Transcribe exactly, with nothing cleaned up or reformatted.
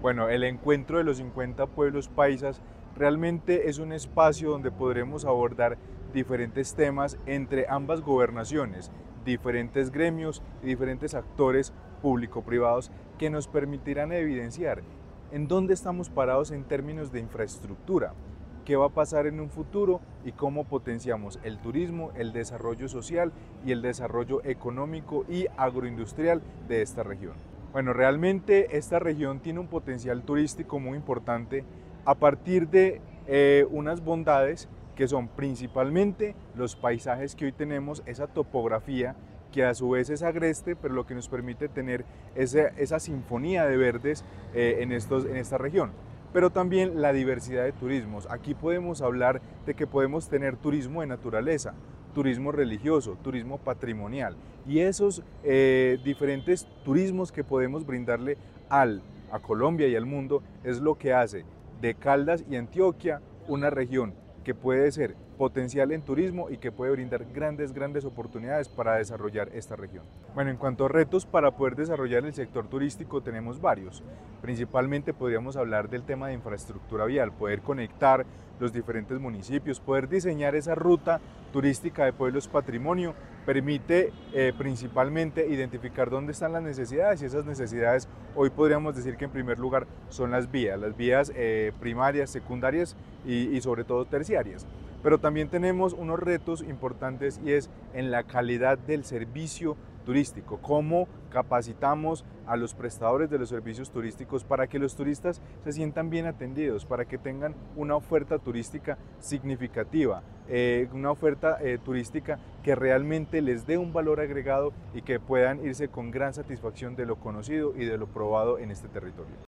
Bueno, el encuentro de los cincuenta pueblos paisas realmente es un espacio donde podremos abordar diferentes temas entre ambas gobernaciones, diferentes gremios y diferentes actores público-privados que nos permitirán evidenciar en dónde estamos parados en términos de infraestructura, qué va a pasar en un futuro y cómo potenciamos el turismo, el desarrollo social y el desarrollo económico y agroindustrial de esta región. Bueno, realmente esta región tiene un potencial turístico muy importante a partir de eh, unas bondades que son principalmente los paisajes que hoy tenemos, esa topografía que a su vez es agreste, pero lo que nos permite tener esa, esa sinfonía de verdes eh, en, estos, en esta región. Pero también la diversidad de turismos. Aquí podemos hablar de que podemos tener turismo de naturaleza, turismo religioso, turismo patrimonial y esos eh, diferentes turismos que podemos brindarle al, a Colombia y al mundo es lo que hace de Caldas y Antioquia una región que puede ser potencial en turismo y que puede brindar grandes, grandes oportunidades para desarrollar esta región. Bueno, en cuanto a retos para poder desarrollar el sector turístico tenemos varios. Principalmente podríamos hablar del tema de infraestructura vial, poder conectar los diferentes municipios, poder diseñar esa ruta turística de pueblos patrimonio, permite eh, principalmente identificar dónde están las necesidades y esas necesidades hoy podríamos decir que en primer lugar son las vías, las vías eh, primarias, secundarias y, y sobre todo terciarias. Pero también tenemos unos retos importantes y es en la calidad del servicio turístico, cómo capacitamos a los prestadores de los servicios turísticos para que los turistas se sientan bien atendidos, para que tengan una oferta turística significativa, eh, una oferta eh, turística que realmente les dé un valor agregado y que puedan irse con gran satisfacción de lo conocido y de lo probado en este territorio.